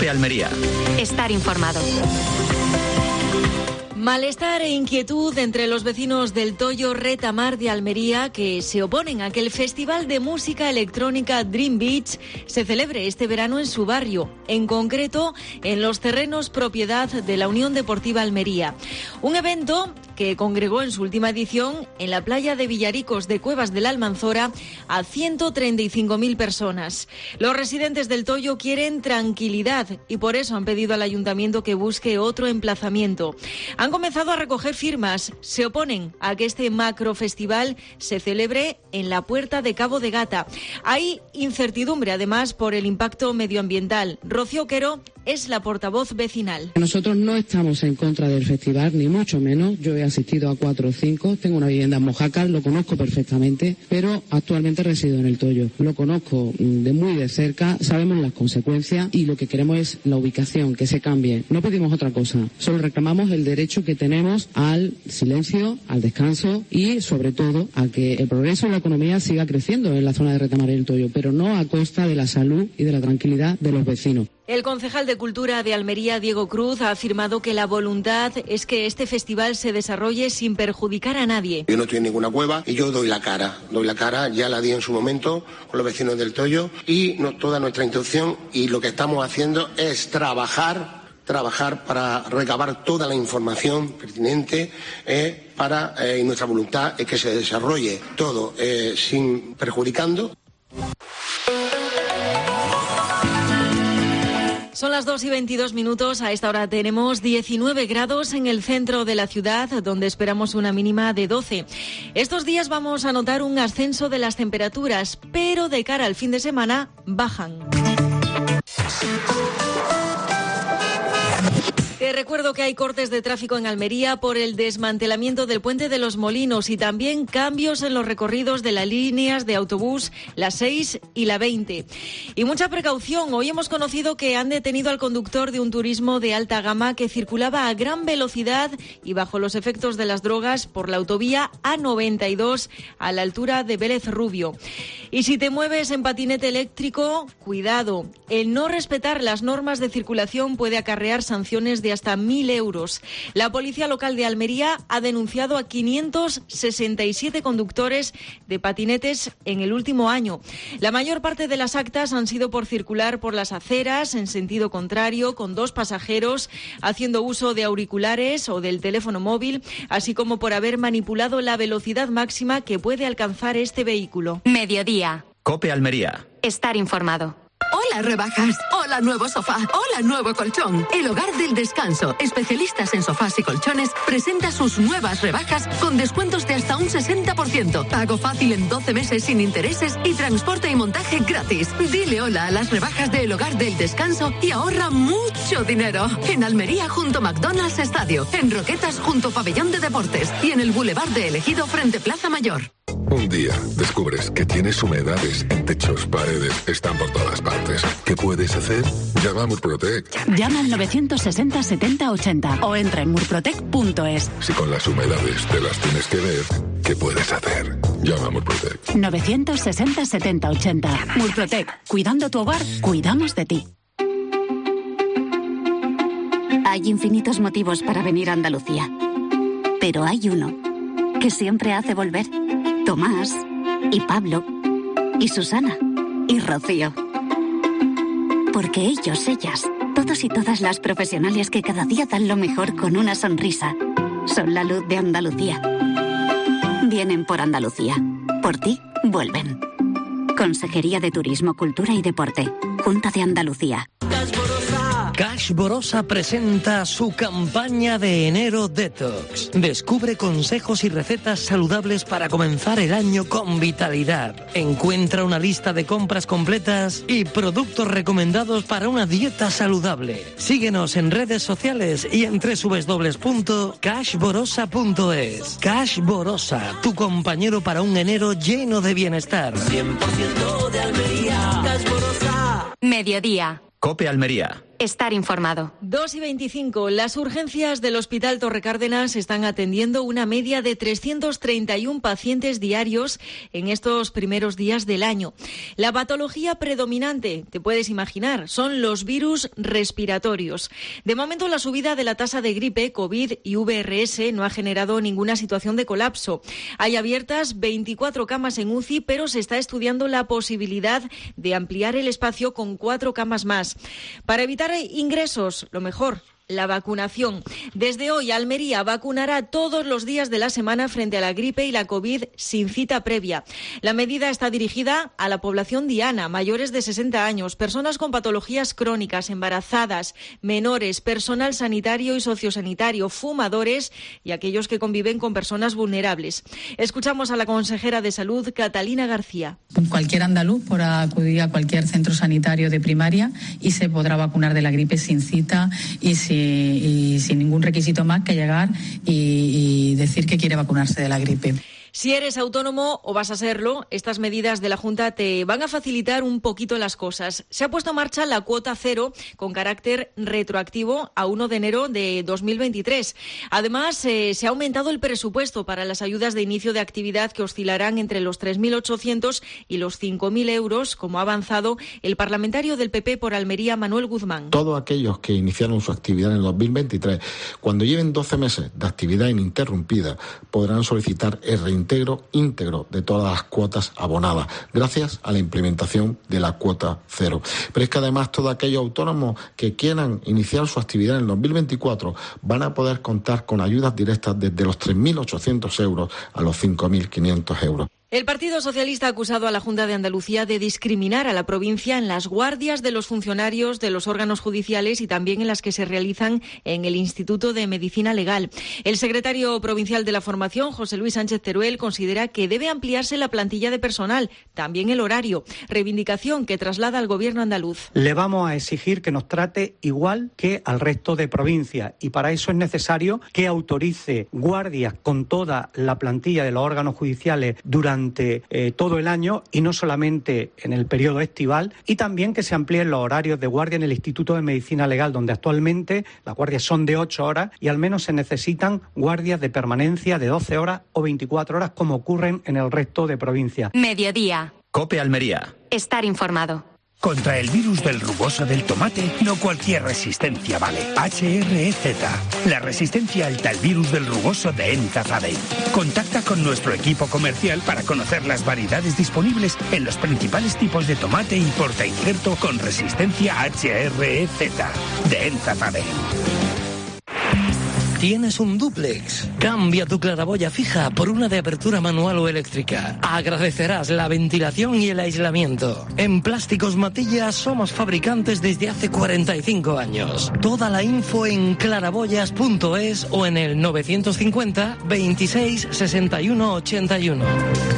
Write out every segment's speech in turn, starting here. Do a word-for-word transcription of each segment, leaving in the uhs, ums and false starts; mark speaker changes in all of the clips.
Speaker 1: COPE Almería.
Speaker 2: Estar informado.
Speaker 3: Malestar e inquietud entre los vecinos del Toyo Retamar de Almería, que se oponen a que el Festival de Música Electrónica Dream Beach se celebre este verano en su barrio, en concreto en los terrenos propiedad de la Unión Deportiva Almería. Un evento que congregó en su última edición en la playa de Villaricos de Cuevas de la Almanzora a ciento treinta y cinco mil personas. Los residentes del Toyo quieren tranquilidad y por eso han pedido al ayuntamiento que busque otro emplazamiento. Han comenzado a recoger firmas. Se oponen a que este macrofestival se celebre en la Puerta de Cabo de Gata. Hay incertidumbre, además, por el impacto medioambiental. Rocío Quero es la portavoz vecinal.
Speaker 4: Nosotros no estamos en contra del festival, ni mucho menos. Yo he asistido a cuatro o cinco. Tengo una vivienda en Mojácar, lo conozco perfectamente, pero actualmente resido en el Toyo. Lo conozco de muy de cerca, sabemos las consecuencias y lo que queremos es la ubicación, que se cambie. No pedimos otra cosa, solo reclamamos el derecho que tenemos al silencio, al descanso y, sobre todo, a que el progreso y la economía siga creciendo en la zona de Retamar y el Toyo, pero no a costa de la salud y de la tranquilidad de los vecinos.
Speaker 3: El concejal de Cultura de Almería, Diego Cruz, ha afirmado que la voluntad es que este festival se desarrolle sin perjudicar a nadie.
Speaker 5: Yo no estoy en ninguna cueva y yo doy la cara, doy la cara, ya la di en su momento con los vecinos del Toyo y no, toda nuestra intención y lo que estamos haciendo es trabajar, trabajar para recabar toda la información pertinente eh, para eh, y nuestra voluntad es que se desarrolle todo eh, sin perjudicando.
Speaker 3: Son las dos y veintidós minutos. A esta hora tenemos diecinueve grados en el centro de la ciudad, donde esperamos una mínima de doce. Estos días vamos a notar un ascenso de las temperaturas, pero de cara al fin de semana bajan. Te recuerdo que hay cortes de tráfico en Almería por el desmantelamiento del Puente de los Molinos y también cambios en los recorridos de las líneas de autobús, la seis y la veinte. Y mucha precaución. Hoy hemos conocido que han detenido al conductor de un turismo de alta gama que circulaba a gran velocidad y bajo los efectos de las drogas por la autovía A noventa y dos a la altura de Vélez Rubio. Y si te mueves en patinete eléctrico, cuidado. El no respetar las normas de circulación puede acarrear sanciones de hasta mil euros. La policía local de Almería ha denunciado a quinientos sesenta y siete conductores de patinetes en el último año. La mayor parte de las actas han sido por circular por las aceras en sentido contrario con dos pasajeros, haciendo uso de auriculares o del teléfono móvil, así como por haber manipulado la velocidad máxima que puede alcanzar este vehículo.
Speaker 2: Mediodía.
Speaker 1: COPE Almería.
Speaker 2: Estar informado.
Speaker 6: Hola rebajas, hola nuevo sofá, hola nuevo colchón. El Hogar del Descanso, especialistas en sofás y colchones, presenta sus nuevas rebajas con descuentos de hasta un sesenta por ciento. Pago fácil en doce meses sin intereses y transporte y montaje gratis. Dile hola a las rebajas de El Hogar del Descanso y ahorra mucho dinero. En Almería junto a McDonald's Estadio, en Roquetas junto a Pabellón de Deportes y en el Boulevard de Elegido frente Plaza Mayor.
Speaker 7: Un día descubres que tienes humedades en techos, paredes, están por todas partes. ¿Qué puedes hacer? Llama a Murprotec.
Speaker 8: Llama al novecientos sesenta setenta ochenta o entra en murprotec punto es.
Speaker 7: Si con las humedades te las tienes que ver, ¿qué puedes hacer? Llama a Murprotec.
Speaker 8: novecientos sesenta setenta ochenta. Murprotec. Cuidando tu hogar, cuidamos de ti.
Speaker 9: Hay infinitos motivos para venir a Andalucía. Pero hay uno que siempre hace volver. Tomás, y Pablo, y Susana, y Rocío. Porque ellos, ellas, todos y todas las profesionales que cada día dan lo mejor con una sonrisa, son la luz de Andalucía. Vienen por Andalucía. Por ti, vuelven. Consejería de Turismo, Cultura y Deporte. Junta de Andalucía.
Speaker 10: Cash Borosa presenta su campaña de enero Detox. Descubre consejos y recetas saludables para comenzar el año con vitalidad. Encuentra una lista de compras completas y productos recomendados para una dieta saludable. Síguenos en redes sociales y en doble u doble u doble u punto cash borosa punto es. Cash Borosa, tu compañero para un enero lleno de bienestar.
Speaker 2: cien por ciento de Almería. Cash Borosa. Mediodía.
Speaker 1: COPE Almería.
Speaker 2: Estar informado.
Speaker 3: dos y veinticinco. Las urgencias del Hospital Torre Cárdenas están atendiendo una media de trescientos treinta y uno pacientes diarios en estos primeros días del año. La patología predominante, te puedes imaginar, son los virus respiratorios. De momento, la subida de la tasa de gripe, COVID y V R S no ha generado ninguna situación de colapso. Hay abiertas veinticuatro camas en U C I, pero se está estudiando la posibilidad de ampliar el espacio con cuatro camas más. Para evitar ingresos, lo mejor, la vacunación. Desde hoy, Almería vacunará todos los días de la semana frente a la gripe y la COVID sin cita previa. La medida está dirigida a la población diana, mayores de sesenta años, personas con patologías crónicas, embarazadas, menores, personal sanitario y sociosanitario, fumadores y aquellos que conviven con personas vulnerables. Escuchamos a la consejera de Salud, Catalina García.
Speaker 1: Cualquier andaluz podrá acudir a cualquier centro sanitario de primaria y se podrá vacunar de la gripe sin cita y sin Y, y sin ningún requisito más que llegar y, y decir que quiere vacunarse de la gripe.
Speaker 3: Si eres autónomo o vas a serlo, estas medidas de la Junta te van a facilitar un poquito las cosas. Se ha puesto en marcha la cuota cero con carácter retroactivo a primero de enero de dos mil veintitrés. Además, eh, se ha aumentado el presupuesto para las ayudas de inicio de actividad que oscilarán entre los tres mil ochocientos y los cinco mil euros, como ha avanzado el parlamentario del P P por Almería, Manuel Guzmán.
Speaker 11: Todos aquellos que iniciaron su actividad en el dos mil veintitrés, cuando lleven doce meses de actividad ininterrumpida, podrán solicitar el reintegro Integro, íntegro de todas las cuotas abonadas, gracias a la implementación de la cuota cero. Pero es que además todos aquellos autónomos que quieran iniciar su actividad en el dos mil veinticuatro van a poder contar con ayudas directas desde los tres mil ochocientos euros a los cinco mil quinientos euros.
Speaker 3: El Partido Socialista ha acusado a la Junta de Andalucía de discriminar a la provincia en las guardias de los funcionarios de los órganos judiciales y también en las que se realizan en el Instituto de Medicina Legal. El secretario provincial de la formación, José Luis Sánchez Teruel, considera que debe ampliarse la plantilla de personal, también el horario, reivindicación que traslada al Gobierno andaluz.
Speaker 12: Le vamos a exigir que nos trate igual que al resto de provincias y para eso es necesario que autorice guardias con toda la plantilla de los órganos judiciales durante durante eh, todo el año y no solamente en el periodo estival, y también que se amplíen los horarios de guardia en el Instituto de Medicina Legal, donde actualmente las guardias son de ocho horas y al menos se necesitan guardias de permanencia de doce horas o veinticuatro horas, como ocurren en el resto de provincias.
Speaker 2: Mediodía.
Speaker 13: COPE Almería.
Speaker 2: Estar informado.
Speaker 14: Contra el virus del rugoso del tomate, no cualquier resistencia vale. H R E Z, la resistencia alta al virus del rugoso de Enzafadem. Contacta con nuestro equipo comercial para conocer las variedades disponibles en los principales tipos de tomate y portainjerto con resistencia H R E Z de Enzafadem.
Speaker 10: ¿Tienes un dúplex? Cambia tu claraboya fija por una de apertura manual o eléctrica. Agradecerás la ventilación y el aislamiento. En Plásticos Matilla somos fabricantes desde hace cuarenta y cinco años. Toda la info en claraboyas punto es o en el novecientos cincuenta veintiséis sesenta y uno ochenta y uno.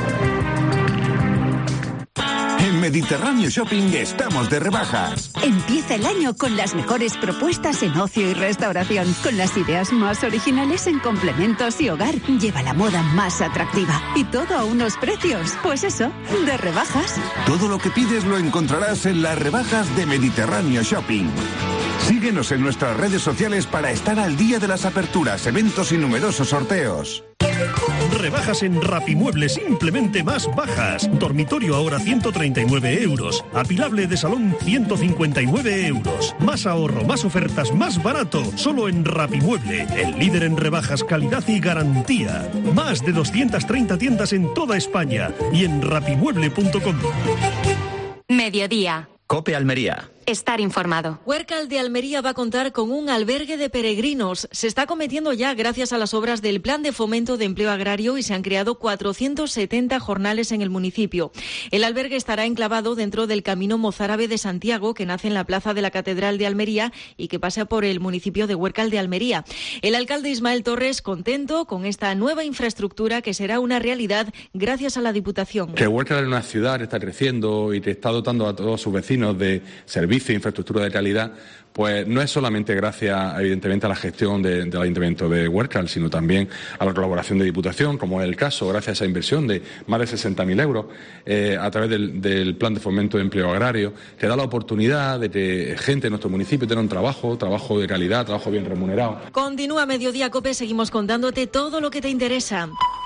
Speaker 15: En Mediterráneo Shopping estamos de rebajas.
Speaker 8: Empieza el año con las mejores propuestas en ocio y restauración, con las ideas más originales en complementos y hogar. Lleva la moda más atractiva y todo a unos precios, pues eso, de rebajas.
Speaker 15: Todo lo que pides lo encontrarás en las rebajas de Mediterráneo Shopping. Síguenos en nuestras redes sociales para estar al día de las aperturas, eventos y numerosos sorteos.
Speaker 16: Rebajas en Rapimueble, simplemente más bajas. Dormitorio ahora ciento treinta y nueve euros. Apilable de salón ciento cincuenta y nueve euros. Más ahorro, más ofertas, más barato. Solo en Rapimueble, el líder en rebajas, calidad y garantía. Más de doscientas treinta tiendas en toda España y en rapimueble punto com.
Speaker 2: Mediodía.
Speaker 13: COPE Almería.
Speaker 2: Estar informado.
Speaker 3: Huércal de Almería va a contar con un albergue de peregrinos. Se está cometiendo ya gracias a las obras del Plan de Fomento de Empleo Agrario y se han creado cuatrocientos setenta jornales en el municipio. El albergue estará enclavado dentro del Camino Mozárabe de Santiago, que nace en la plaza de la Catedral de Almería y que pasa por el municipio de Huércal de Almería. El alcalde Ismael Torres contento con esta nueva infraestructura que será una realidad gracias a la Diputación.
Speaker 17: Que Huércal es una ciudad que está creciendo y que está dotando a todos sus vecinos de servicios servicios e infraestructura de calidad, pues no es solamente gracias, evidentemente, a la gestión de, del Ayuntamiento de Huércal, sino también a la colaboración de Diputación, como es el caso, gracias a esa inversión de más de sesenta mil euros eh, a través del, del Plan de Fomento de Empleo Agrario, que da la oportunidad de que gente de nuestro municipio tenga un trabajo, trabajo de calidad, trabajo bien remunerado.
Speaker 3: Continúa Mediodía COPE, seguimos contándote todo lo que te interesa.